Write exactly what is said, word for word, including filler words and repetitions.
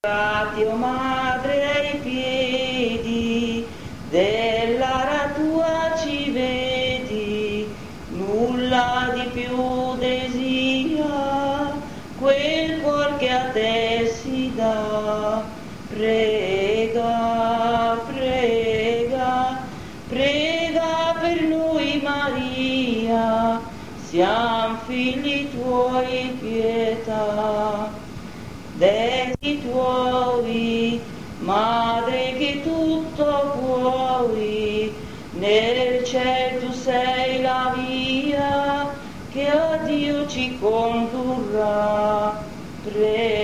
Dio madre ai piedi dell'ara tua ci vedi, nulla di più desia quel cuor che a te si dà. Prega, prega, prega per noi Maria, siam figli tuoi pietà. Dei tuoi, madre che tutto puoi, nel ciel tu sei la via che a Dio ci condurrà. Prega.